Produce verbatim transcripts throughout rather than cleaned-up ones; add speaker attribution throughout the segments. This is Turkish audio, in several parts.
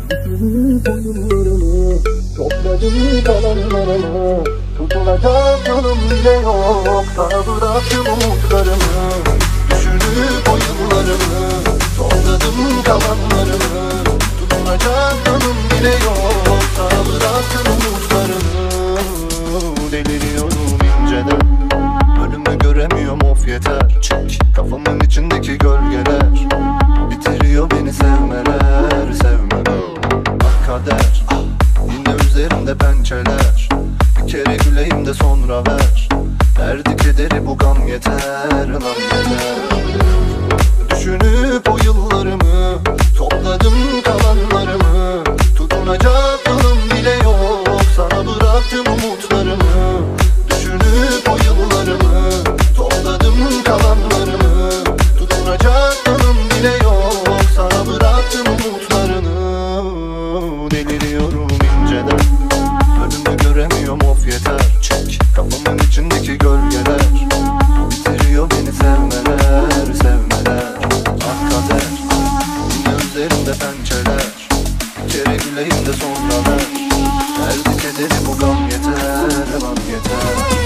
Speaker 1: Bütün boyunlarımı topladım kalanlarımı, tutunacak yanım bile yok. Sana bıraktım umutlarımı. Düşünüp o yıllarımı topladım kalanlarımı, tutunacak yanım bile yok. Sana bıraktım umutlarımı. Deliriyorum inceden, önümü göremiyorum, of yeter. Çek kafamın içindeki gölgeler, bitiriyor beni sevmeler, sevmeler. Ah kader, yine üzerimde pençeler. Bir kere güleyim de sonra ver. Derdi kederi bu gam yeter, lan yeter. Düşünüp o yıllarımı topladım kalanlarımı, tutunacak yanım bile yok. Sana bıraktım umutlarımı. Düşünüp o yıllarımı topladım kalanlarımı, tutunacak yanım bile yok. Sana bıraktım umutlarını. Deliriyorum inceden, önümü göremiyorum, of yeter. Çek kafamın içindeki gölgeler, bitiriyor beni sevmeler, sevmeler. Ah kader, yine üzerimde pençeler. Bir kere güleyim de sonra ver. Derdi kederi bu gam yeter, lan yeter.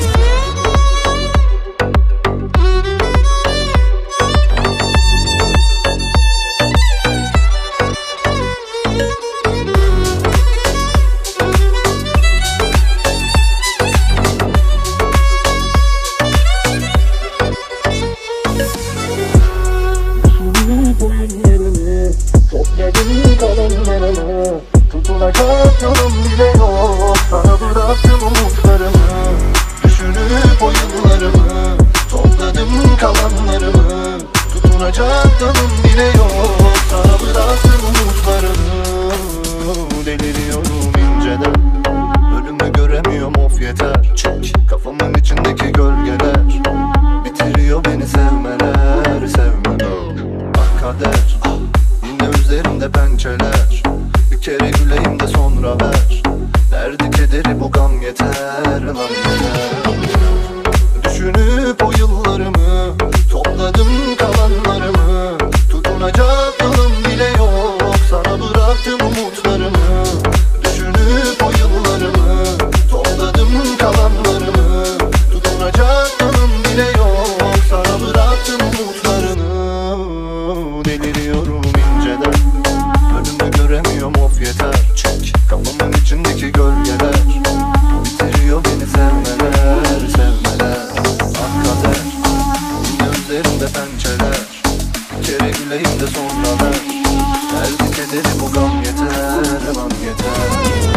Speaker 1: Topladım kalanlarımı, tutunacak yanım bile yok. Sana bıraktım umutlarımı. Düşünüp o yıllarımı topladım kalanlarımı, tutunacak yanım bile yok. Sana bıraktım umutlarımı. Deliriyorum inceden, önümü göremiyorum, of yeter. Çek kafamın içindeki gölgeler, bitiriyor beni sevmeler, sevmeler. Ah kader, üzerimde pençeler. Bir kere güleyim de sonra ver. Derdi kederi bu gam yeter, lan yeter. Düşünüp o yıllarımı topladım kalanlarımı, tutunacak yanım bile yok. Sana bıraktım umutlarımı. Düşünüp o yıllarımı topladım kalanlarımı, tutunacak yanım bile yok. Sana bıraktım umutlarını. Deliriyorum inceden, önümü göremiyorum, of yeter. Çek kafamın içindeki gölgeler, bitiriyor beni sevmeler, sevmeler. Ah kader, yine üzerimde pençeler. Bir kere güleyim de sonra ver. Derdi kederi bu gam yeter, lan yeter.